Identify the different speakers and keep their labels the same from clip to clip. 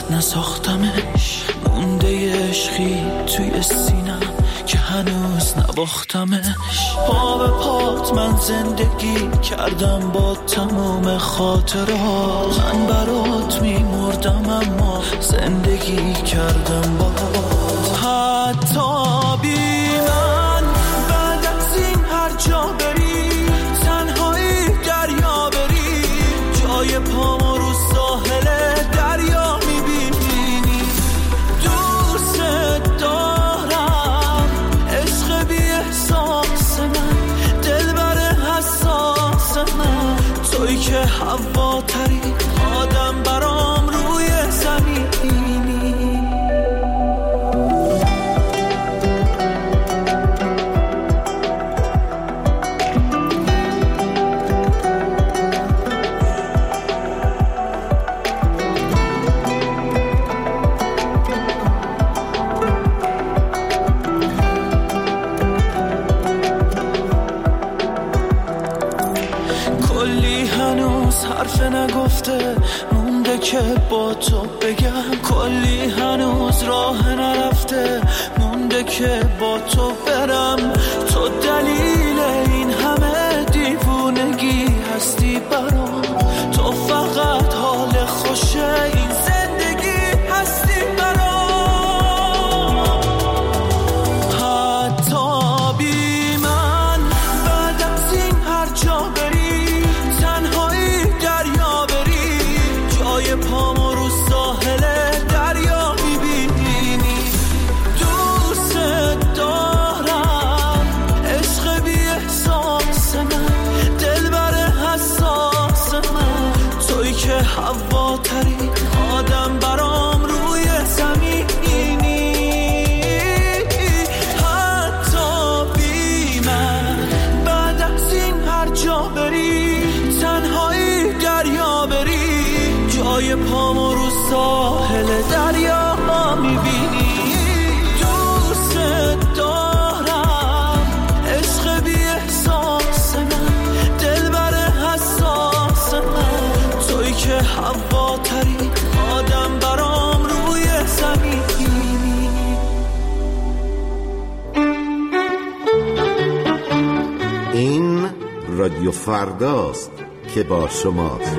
Speaker 1: نساختمش، مونده عشقی توی سینم که هنوز نباختمش. پا به پات من زندگی کردم با تمام خاطرات، من برات میمردم اما زندگی کردم با حتی بی من. بعد از این هر جا بری تنهایی دریا بری، جای پامو رو ساحل دریا میبینی. دوست دارم عشق بی احساس من، دلبر حساس من، توی که هوا تری آدم برام روی زمینی. حرف نگفته مونده که با تو بگم، کلی هنوز راه نرفته مونده که با تو برم. تو دلیل این همه دیوونگی هستی برام، تو فقط حال خوشه این زندگی هستی برام. حتی بی من بعد از این هر جا بری تنهایی دریا بری، جای پامو رو ساحل دریا میبینی. دوست دارم عشق بی احساس من، دلبر حساس من، توی که هوا تری آدم برام روی زمینی. حتی بی من بعد از این هر جا بری تنهایی دریا بری، جای پامو رو ساحل دریا میبینی. دوست دارم عشق بی احساس من، دلبر حساس من، توی که هوا تری آدم برام روی زمینی.
Speaker 2: این رادیو فرداست که با شماست.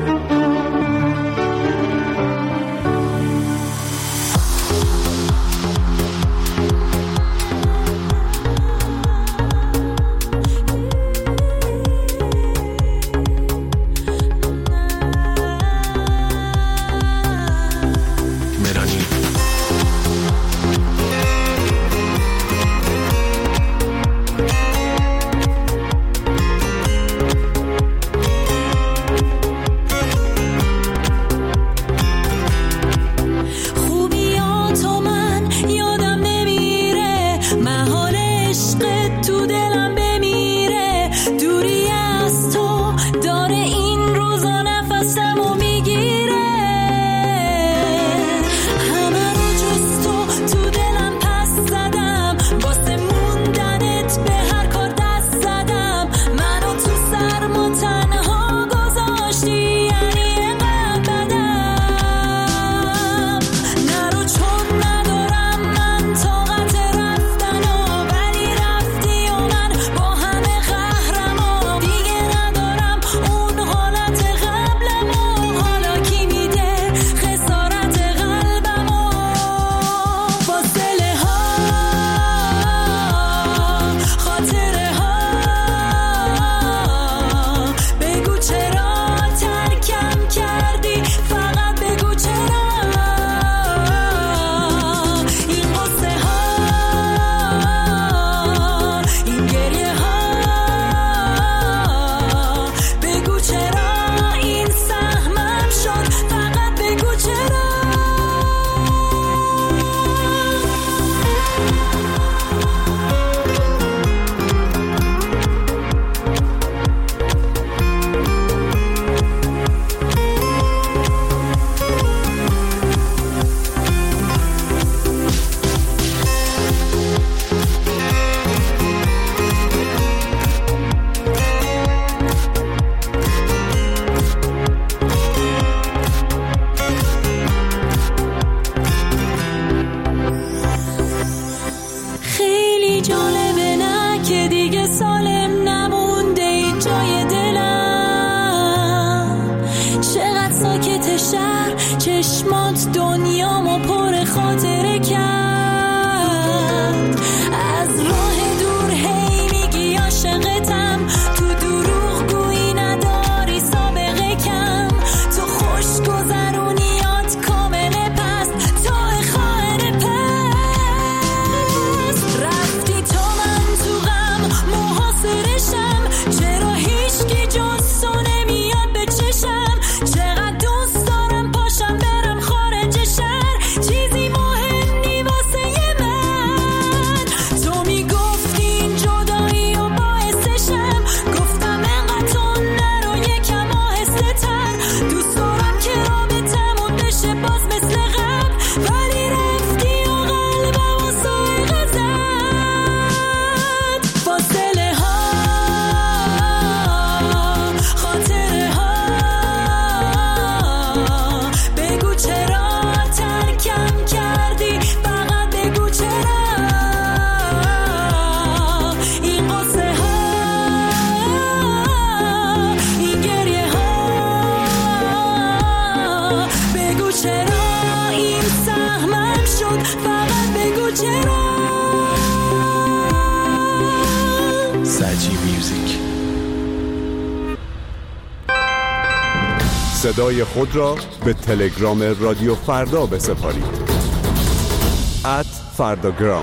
Speaker 3: خاطره کرد. از راه دور هی میگی عاشقتم، تو دروغ گویی نداری سابقه کم، تو خوش گذرونیات کامل پست تا خواهر پست. رفتی تا من تو غم محاصرشم، چرا هیچکی جز تو نمیاد به چشم، چقدر دوست دارم پاشم برم خارج شهر، چیزی مهم نی واسه من. تو میگفتی این جدایی و باعثشم، گفتم انقدر تو نرو یکم آهسته تر، دوست دارم که رابطمون بشه باز مثل قبل، ولی رفتی و قلبم و سایقه زد. فاصله ها، خاطره ها، بگو چرا ترکم کردی، فقط بگو چرا. این قصه ها، این گریه ها، بگو چرا این سهمم شد، فقط بگو چرا.
Speaker 4: سجی میوزیک.
Speaker 5: صدای خود را به تلگرام رادیو فردا بسپارید. @فرداگرام.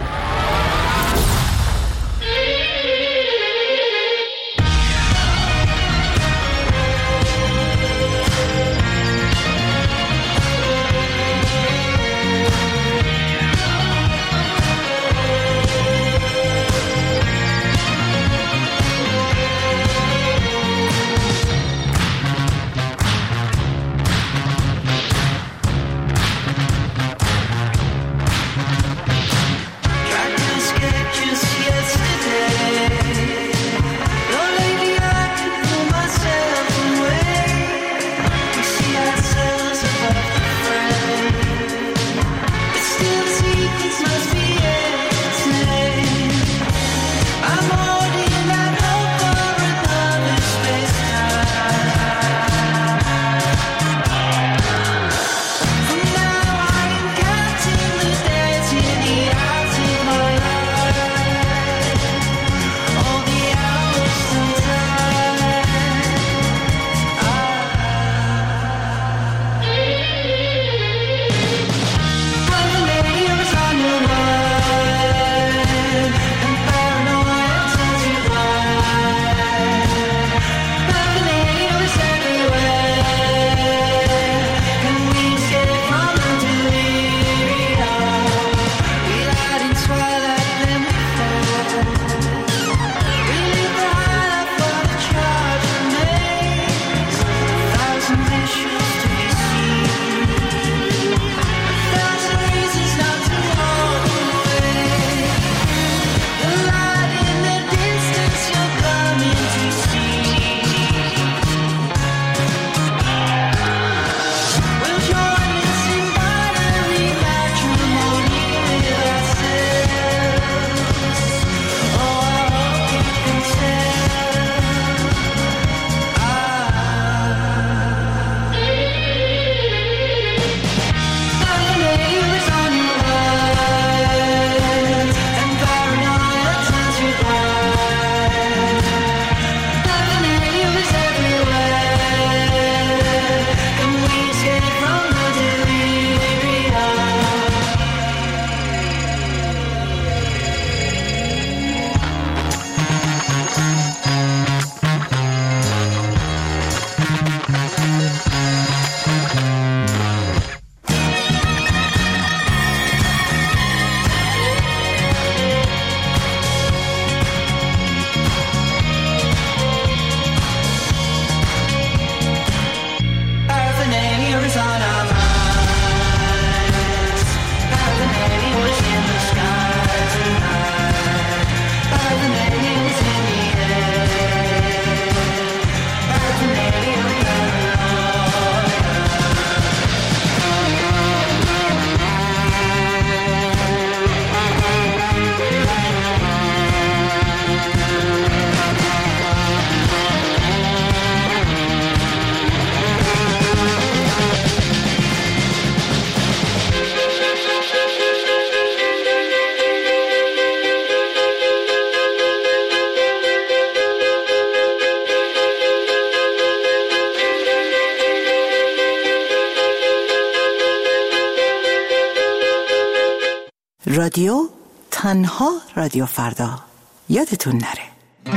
Speaker 6: رادیو تنها رادیو فردا، یادتون نره.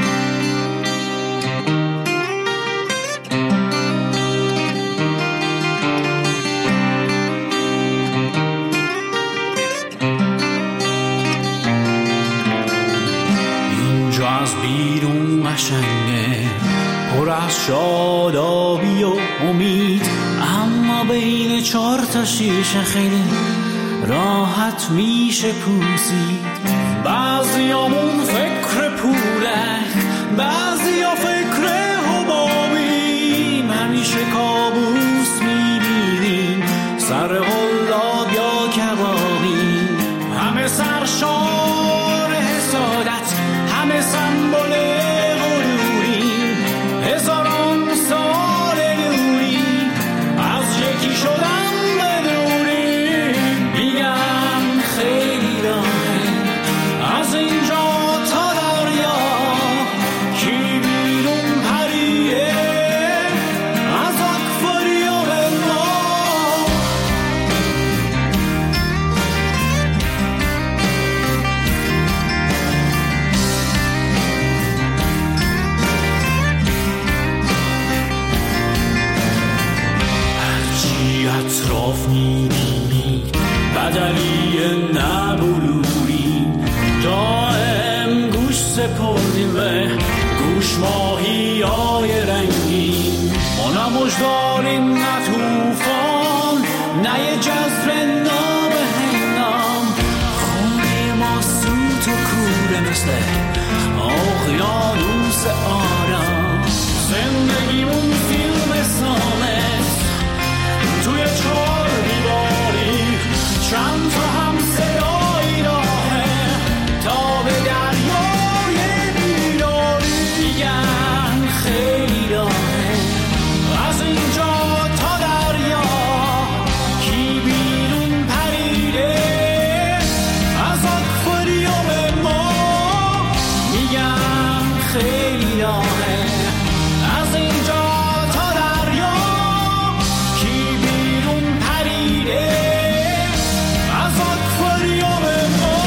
Speaker 1: اینجا از بیرون قشنگه، پر از شادابی و امید، اما بین 4 تا شیشه خیلی راحت میشه پوسید. بعضیامون فکر پوله، بعضیا فکر حبابیم، همیشه کابوس میبینیم، سر قلاب یا کبابیم. همه سرشار حسادت، همه سمبل غروریم، هزاران سال نوریم، از یکی شدن اطراف میبینی بدلی نبلوری، دائم گوش سپردیم به گوش ماهی های رنگی. ما نه مجداریم نه توفان، نه یه جذب نابهنگام، خونه ما سوت و کوره مثل اقیانوس آرام. زندگیمون فیلم سامت توی 4 دیواری، چند تا هم صدایی راهه تا به دریای بیداری. میگن خیلی راهه از اینجا تا دریا، کی بیرون پریده از آکواریوم ما. میگن خیلی راهه از اینجا تا دریا، کی بیرون پریده از آکواریوم ما.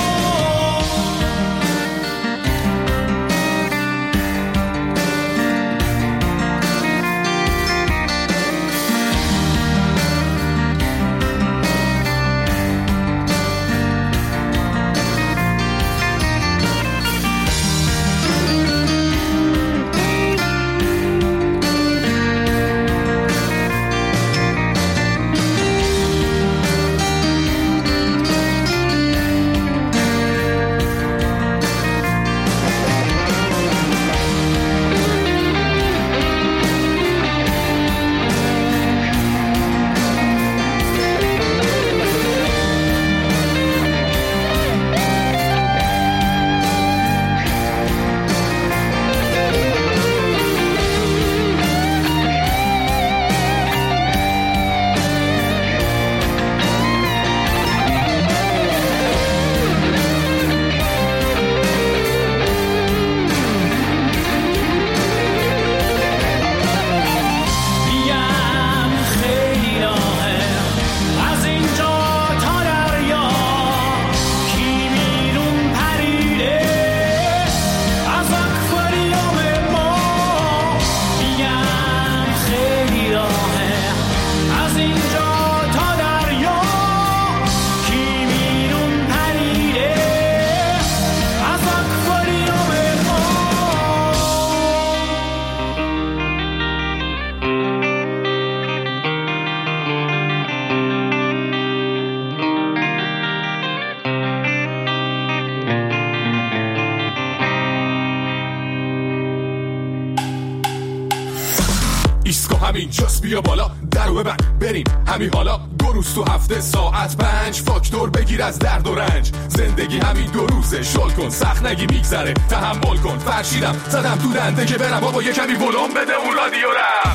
Speaker 7: ایسکو همین جاست، بیا بالا درو ببند بریم همین حالا. 2 روز تو هفته ساعت 5 فاکتور بگیر از درد و رنج. زندگی همین 2 روزه، شل کن سخت نگی میگذره، تحمل کن. فرشیدم زدم تو دنده که برم بابا یه کمی ولوم بده اون رادیو رم.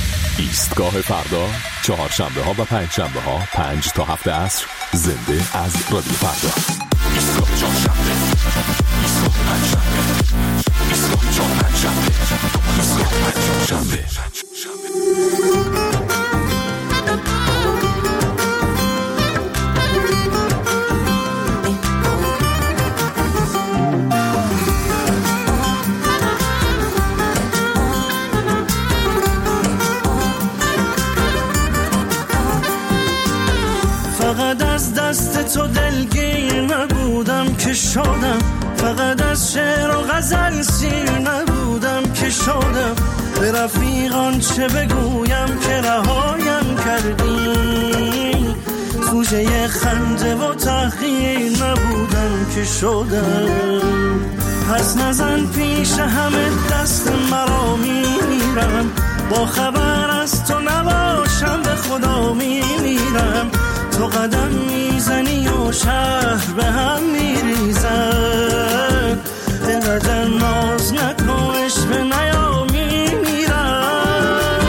Speaker 5: ایستگاه فردا، 4 شنبه ها و 5 شنبه ها 5 تا 7 عصر، زنده از رادیو فردا.
Speaker 7: ایستگاه 4 شنبه، ایستگاه 5 شنبه، ایستگاه 4 5 شنبه، ایستگاه 5 شنبه.
Speaker 1: تو دلگیر نبودم که شدم، فقط از شعر و غزل سیر نبودم که شدم. به رفیقان چه بگویم که رهایم کردی، سوژه خنده و تحقیر نبودم که شدم. پس نزن پیش همه دست مرا میمیرم، با خبر از تو نباشم به خدا میمیرم. تو قدم میزنی و شهر به هم میریزن، اینقدر ناز نکنش به نیا میمیرم.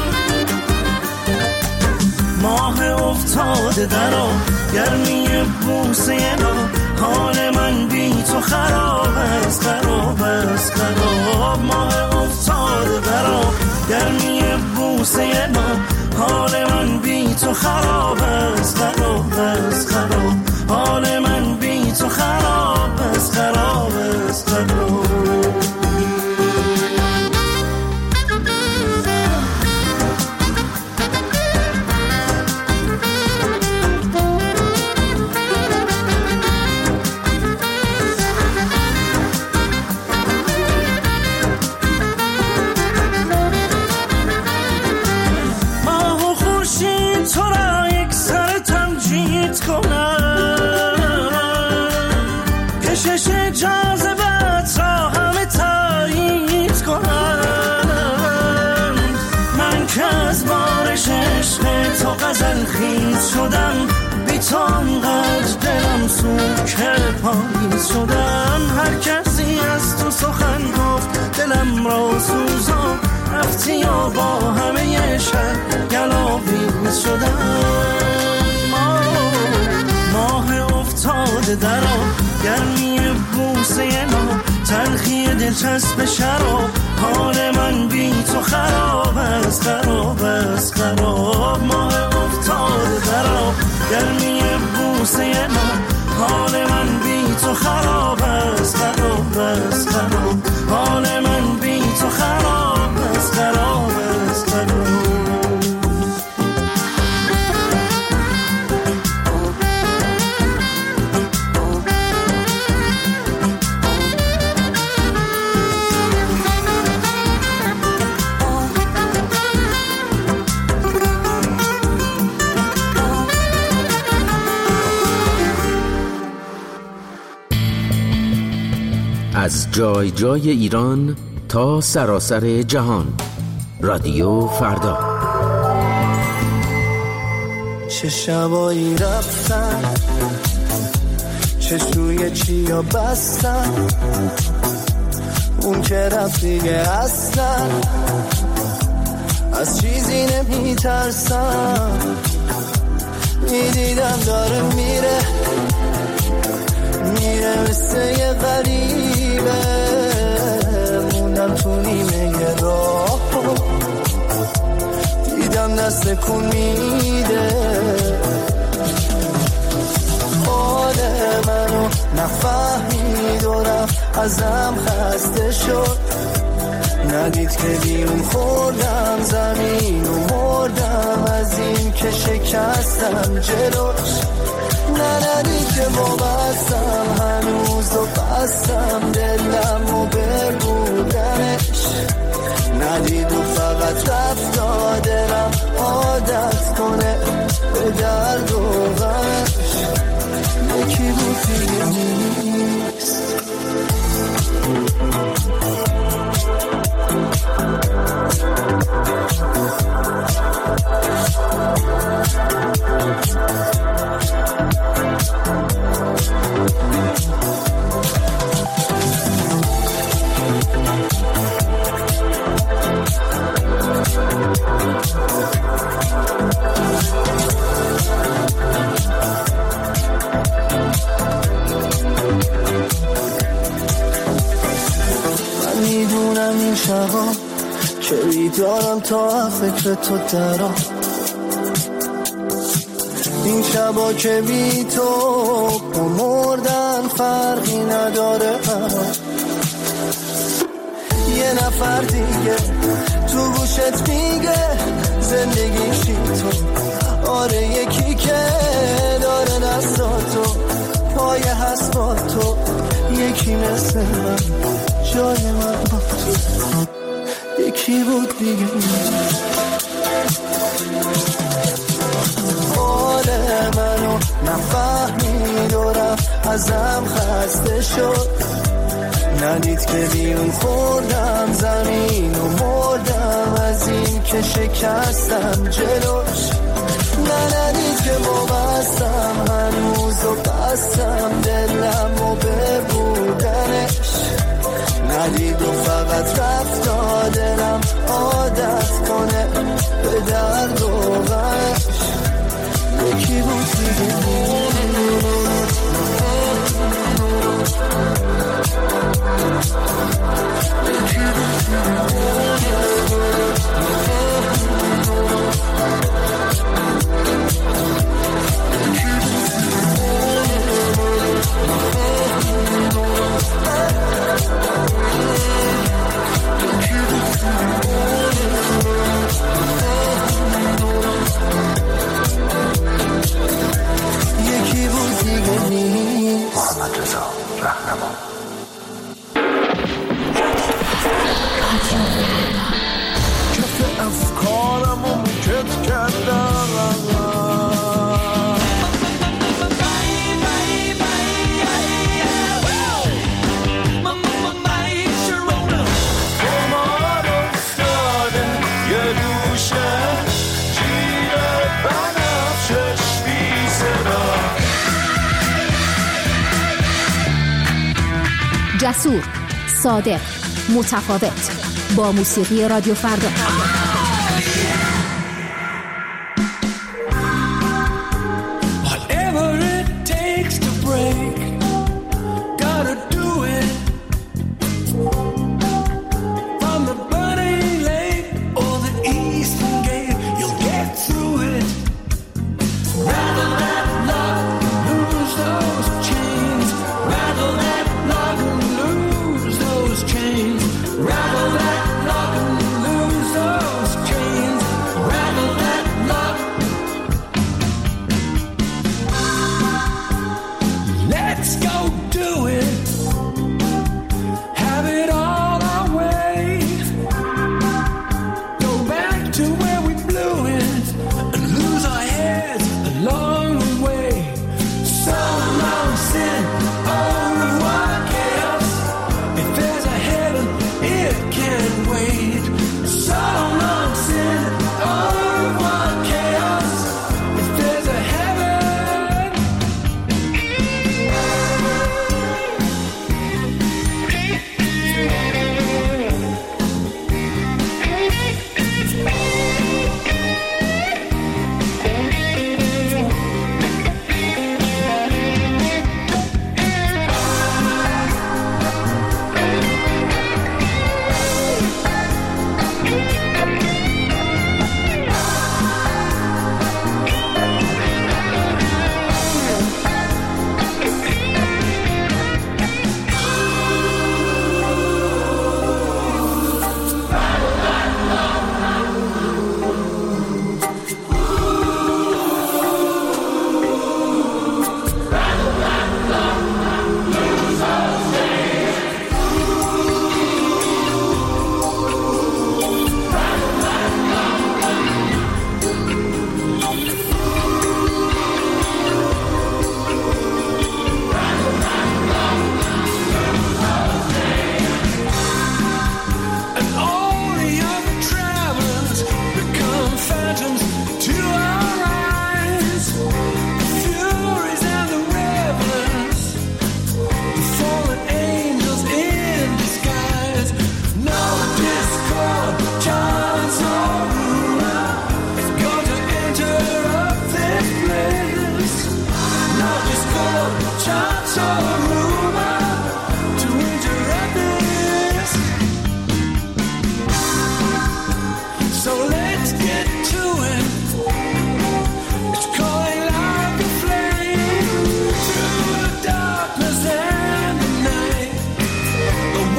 Speaker 1: ماه افتاده درا گرمی بوسه نا، حال من بی تو خراب است خراب است خراب. ماه افتاده درا گرمی بوسه نا، حال من بی تو خراب است خراب است خراب. حال من بی تو خراب است خراب است خراب. تو غزل خیز شدم، بی تو انقدر دلم سوکه پاییز شدم. هر کسی از تو سخن گفت دلم را سوزان، رفتی و با همه شهر گلاویز شدم. ماه افتاده درا گرمی بوسه نا، تلخی دلچسب شراب، حال من بی تو خراب است خراب است خراب. ماه افتاده درا گرمی بوسه نا، حال من بی تو خراب است خراب است خراب. حال من بی تو خراب است خراب است خراب.
Speaker 8: از جای جای ایران تا سراسر جهان، رادیو فردا.
Speaker 1: چه شبایی رفتن، چه سوی چیا بستن، اون که رفت دیگه اصلا از چیزی نمی ترسم. میدیدم داره میره مثل یه غریبه، موندم تو نیمه راه، دیدم دست کن میده. حال منو نفهمید و رفت ازم خسته شد، ندید که بیرون خوردم زمین و مردم از این که شکستم جلوش. ندید که وابستم هنوز و بستم دلم و ببودمش، ندید و فقط رفت دلم عادت کنه به درد و غمش. یکی بود دیگه نیست. میدونم این شبا که بیدارم تا فکر تو درام، این شبا که بی تو با مردن فرقی نداره. یه نفر دیگه تو گوشت میگه زندگی چی تو؟ آره یکی که داره دستاتو پای هست با تو، یکی مثل من جای من با تو، یکی بود دیگه. حال منو نفهمید و رفت ازم خسته شد، ندید که بیرون خوردم زمین و مردم از این که شکستم جلوش، ندید که وابستم هنوز و بستم دلم و به بودنش، ندید و فقط رفت دلم عادت کنه به درد و غمش، یکی بود دیگه. یکی بود دیگه نیست. محمد رضا رهنما. کف افکارم رو موکت کردم، قمار افتاده یه دوشه جیر بنفشش بی صدا.
Speaker 9: جسور، صادق، متفاوت، با موسیقی رادیو فردا.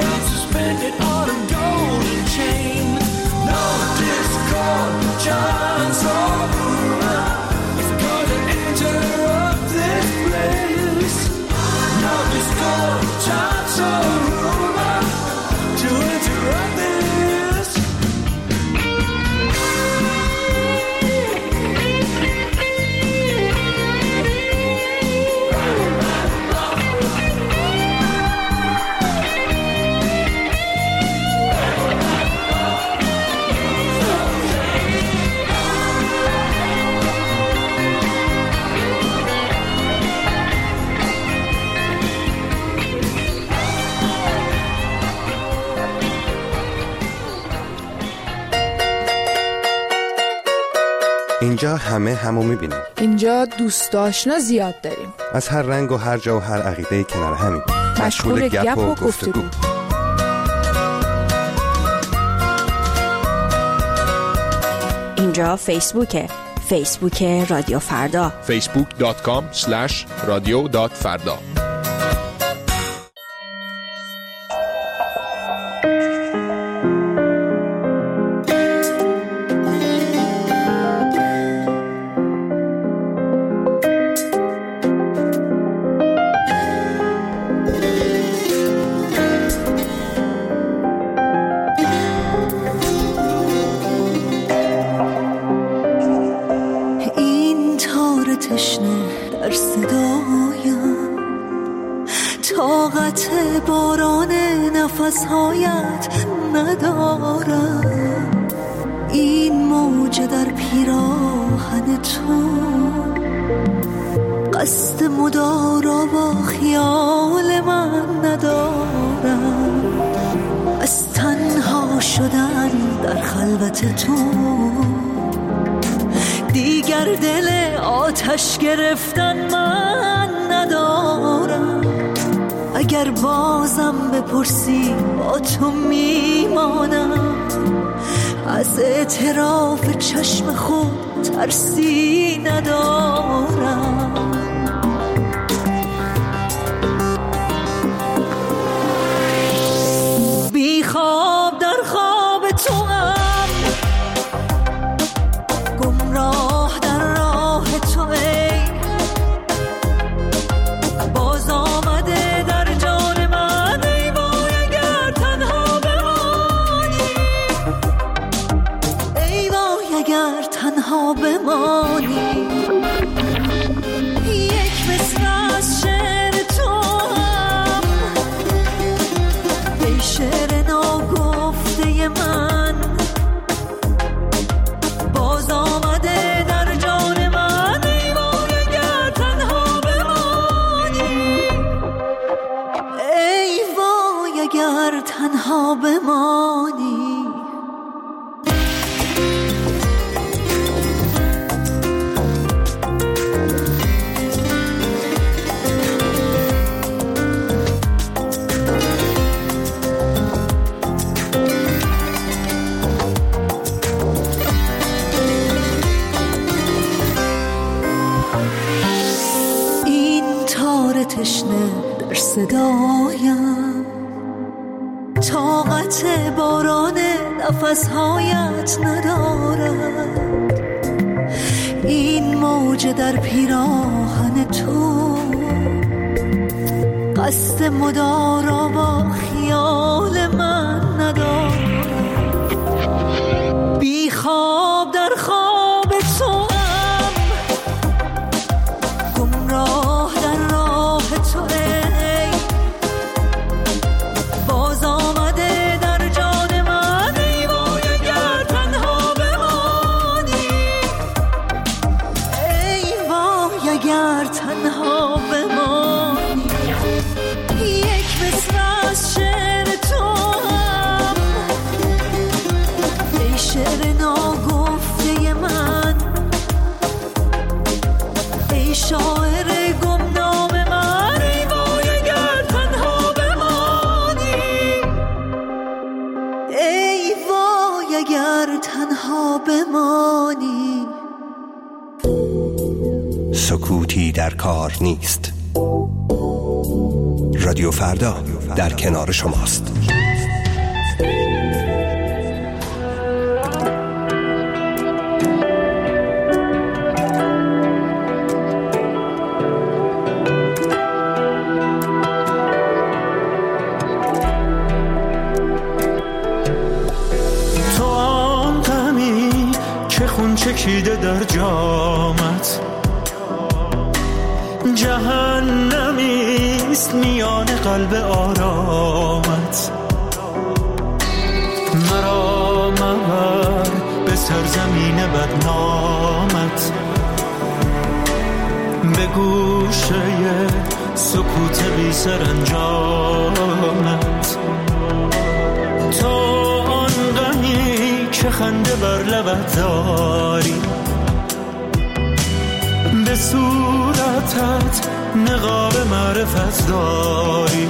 Speaker 1: Suspended on a golden chain, no discord, just
Speaker 10: اینجا همه همو میبینیم.
Speaker 11: اینجا دوست آشنا زیاد داریم.
Speaker 10: از هر رنگ و هر جا و هر عقیده کنار همین.
Speaker 11: مشغول گپ و گفتگو.
Speaker 12: اینجا فیسبوک رادیو فردا.
Speaker 4: facebook.com/radio.farda.
Speaker 13: باران نفسهایت ندارم، این موج در پیراهن تو قصد مدارا با خیال من ندارم. از تنها شدن در خلوت تو دیگر دل آتش گرفتن من ندارم. اگر بازم بپرسی با تو میمانم، از اعتراف چشم خود ترسی ندارم. بی خواب در خواب تو هم، گمراه در راه تو ای باز آمده در جان من. ای وای اگر تنها بمانی، ای وای اگر تنها بمانی. یک مصر از شعر تو هم، ای شعر ناگفته من باز آمده در جان من. ای وای اگر تنها بمانی، ای وای اگر تنها بمانی. تشنه در صدایم، طاقت باران نفسهایت ندارد. این موج در پیراهن تو قصد مدارا با خیال من ندارد. بی خواب در خواب تو هم، گمراه در راه تو ای باز آمده در جان من. ای وای اگر تنها بمانی، ای وای اگر تنها بمانی. یک مصر از شعر تو هم، ای شعر ناگفته من، ای شاعر گمنام من. ای وای اگر تنها بمانی، ای وای اگر تنها بمانی.
Speaker 14: سکوتی در کار نیست. رادیو فردا در کنار شماست.
Speaker 1: تو آن غمی که خون چکیده در جامت، جهنمیست میان قلب آرامت. مرا مبر به سرزمین بدنامت، به گوشه سکوت بی سرانجامت. تو آن غمی که خنده بر لبت داری، ز صورتت نقاب معرفت داری،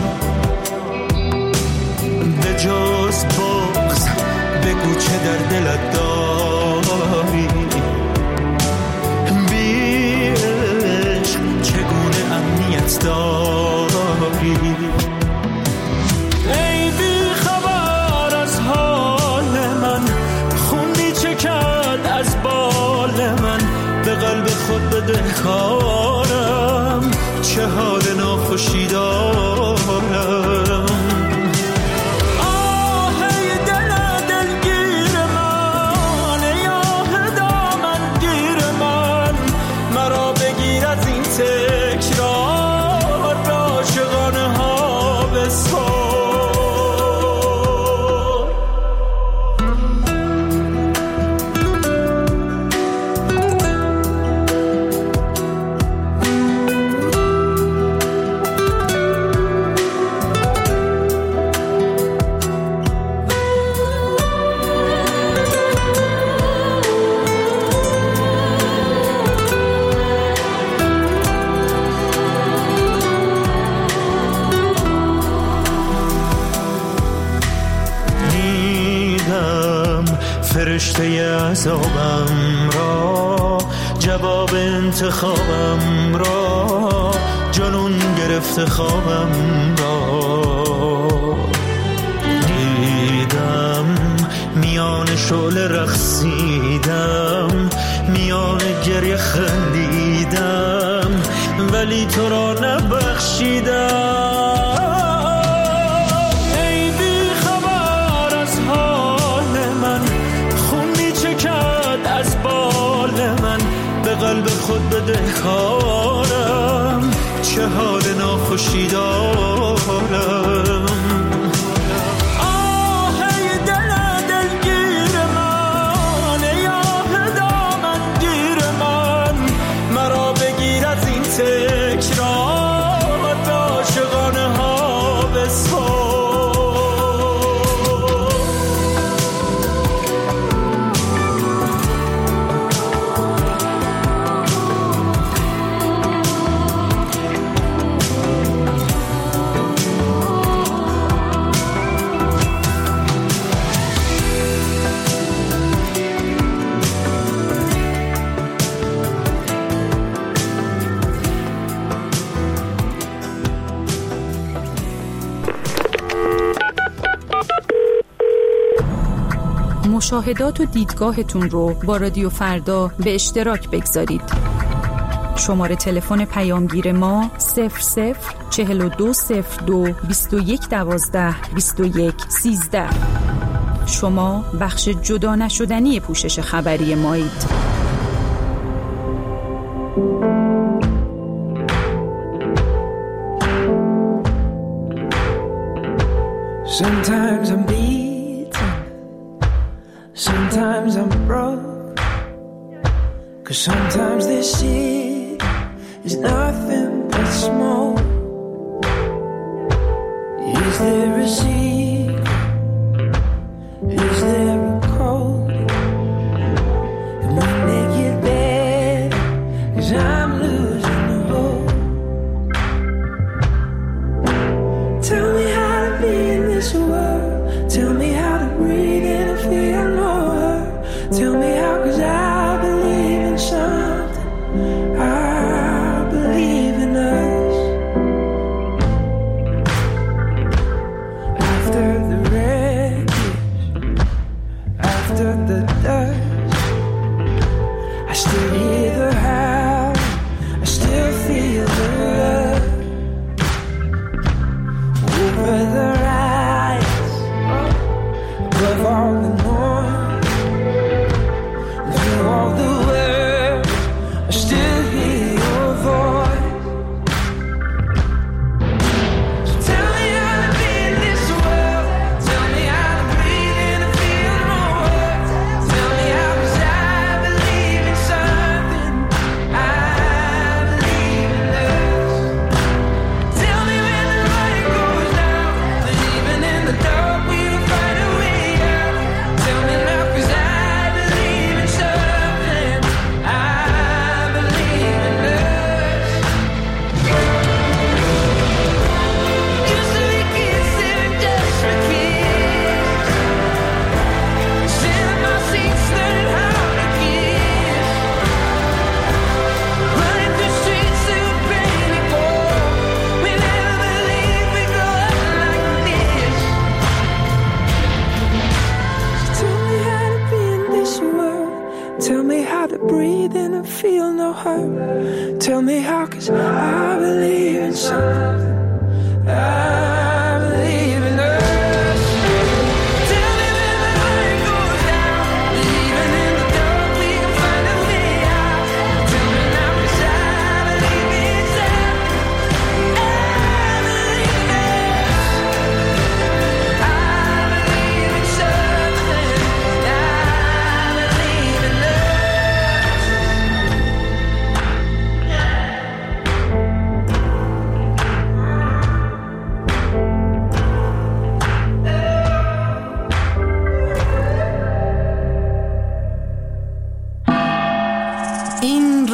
Speaker 1: به جز بغض بگو چه در دلت داری، بی عشق چگونه امنیت داری. ای بی خبر از حال من، خونی چه کرد از بال من، به قلب خود بدهکارم، چه حال ناخوشی دارم. فرشته عذابم را، جواب انتخابم را، جنون گرفته خوابم را. دیدم میان شعله رقصیدم، میان گریه خندیدم، ولی تو را نبخشیدم. به قلب خود بدهکارم، چه حال ناخوشی دارم. آهی دل دلگیر من، ای آه دامنگیر من، مرا بگیر از این تکرار، عاشقانه ها بسپار.
Speaker 15: مشاهدات و دیدگاهتون رو با رادیو فردا به اشتراک بگذارید. شماره تلفن پیامگیر ما 00420221122113. شما بخش جدا نشدنی پوشش خبری مایید.
Speaker 16: Sometimes I'm beaten, sometimes I'm broke, 'cause sometimes this shit is nothing but smoke. Is there a secret? Is there a code? And we make it better, 'cause I'm losing the hope. Tell me how to be in this world. Tell me how to breathe and feel no hurt. Tell me how, 'cause I believe in something. I believe in us.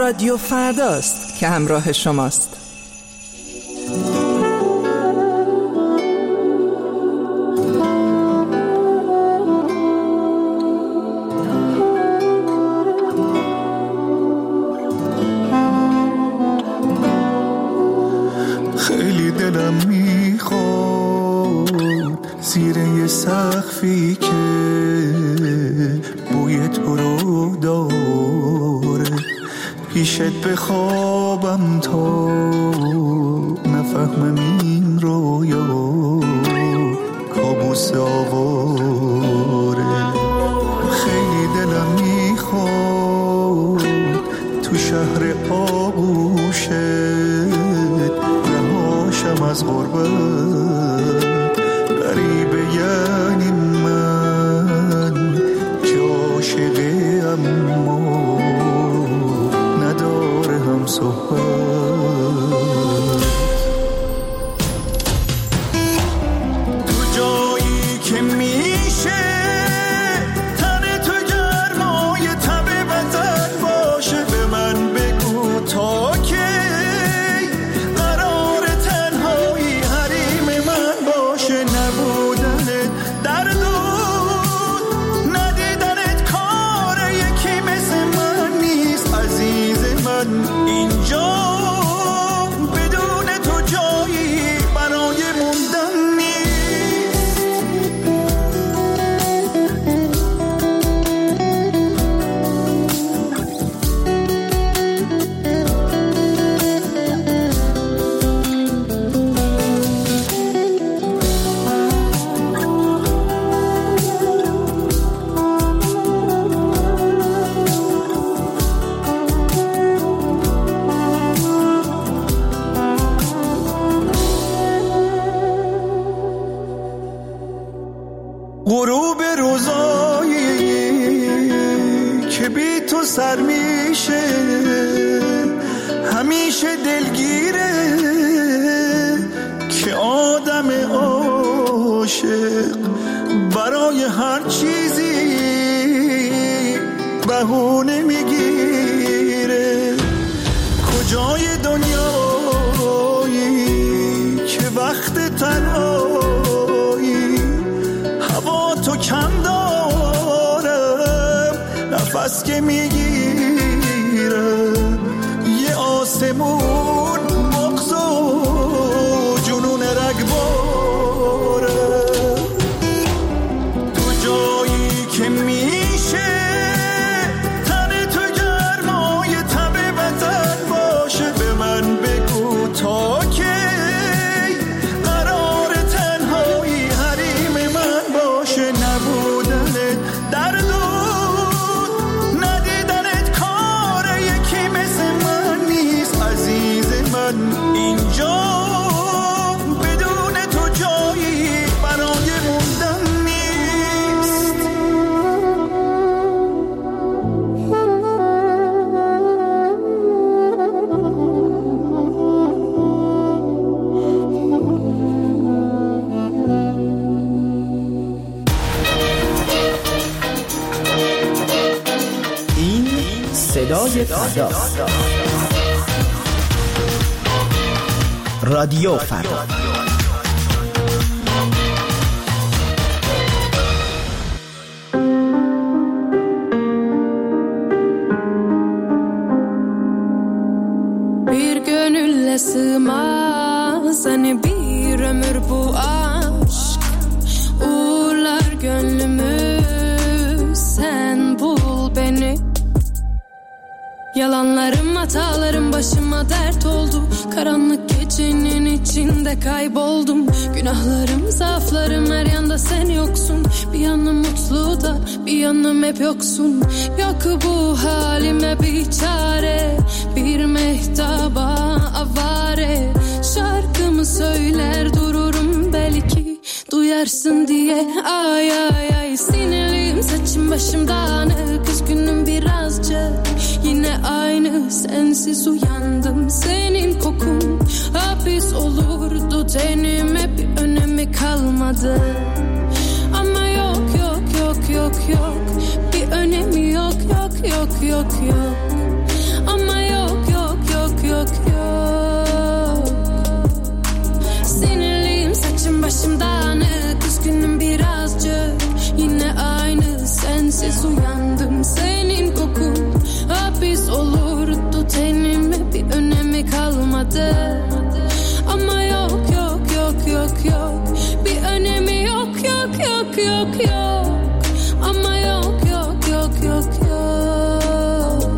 Speaker 6: رادیو فرداست که همراه شماست.
Speaker 17: خیلی دلم میخواد زیر یه سقفی که بوی تو رو داره پیشت بخوابم تا نفهمم این رویا کابوس آواره. خیلی دلم میخواد تو شهر آغوشت رهاشم از غربت غریبه، یعنی من که عاشقه اما نداره هم صحبت. تو جایی که میشه تن تو گرمای تب بدن باشه، به من بگو تا که قرار تنهایی حریم من باشه. نبودنت دردون ندیدنت کار یکی مثل من نیست عزیز من. اینجا بدون تو جایی برای موندن نیست. غروب روزایی که بی تو سر میشه همیشه دلگیره که آدم عاشق برای هر چیزی بهونه میگیره. کجای دنیایی که وقت تنهایی هوا تو کم دارم نفس که میگیرم یه آسمون مغز و جنون رگبارم. تو جایی که میشه تن تو گرمای تب بدن باشه، به من بگو تا که قرار تنهایی حریم من باشه. نبودنت دردون ندیدنت کار یکی مثل من نیست عزیز من. اینجا بدون تو جایی برای موندن نیست.
Speaker 8: این صدای فرداست. رادیو فردا.
Speaker 3: Bir gönülle sığmaz hani bir ömür bu aşk. Uğurlar gönlümü sen bul beni. Yalanlarım hatalarım başıma dert oldu. Karanlık gecenin içinde kayboldum. Günahlarım zaaflarım her yanda sen yoksun. Bir yanım mutlu da bir yanım hep yoksun. Yok bu halime bir çare. Bir mehtaba avare. Şarkımı söyler dururum belki duyarsın diye. Ay ay ay sinirliyim saçım başım dağınık. Üzgünüm birazcık yine aynı sensiz uyandım. Senin kokun hapis olurdu tenime bir önemi kalmadı. Ama yok yok yok yok yok bir önemi yok yok yok yok yok. Ama yok başım dağınık, üzgünüm birazcık. Yine aynı, sensiz uyandım. Senin kokun hapis olurdu tenime, bir önemi kalmadı. Ama yok yok yok yok yok, bir önemi yok yok yok yok yok. Ama yok yok yok yok yok.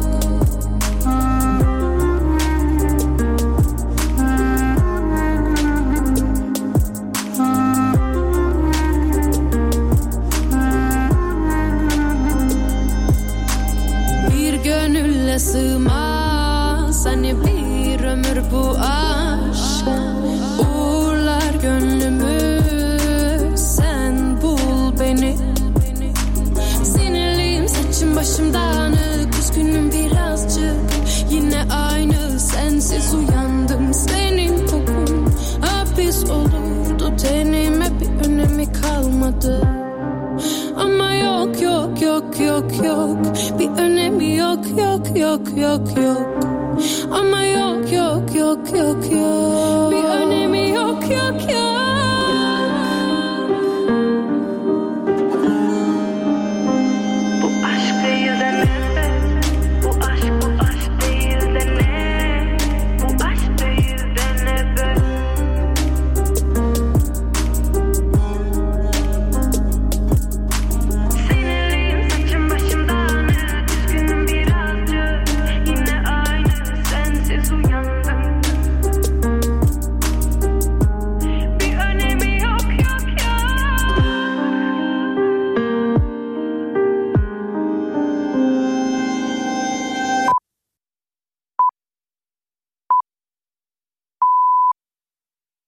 Speaker 3: Bir gönülle sığmaz hani bir ömür bu aşk. Uğurlar gönlümü, sen bul beni. Sinirliyim, saçım başım dağınık, üzgünüm birazcık. Yine aynı, sensiz uyandım. Senin kokun hapis olurdu tenime, bir önemi kalmadı. Ama yok yok yok yok yok, bir önemi yok yok yok yok yok. Ama yok yok yok yok yok.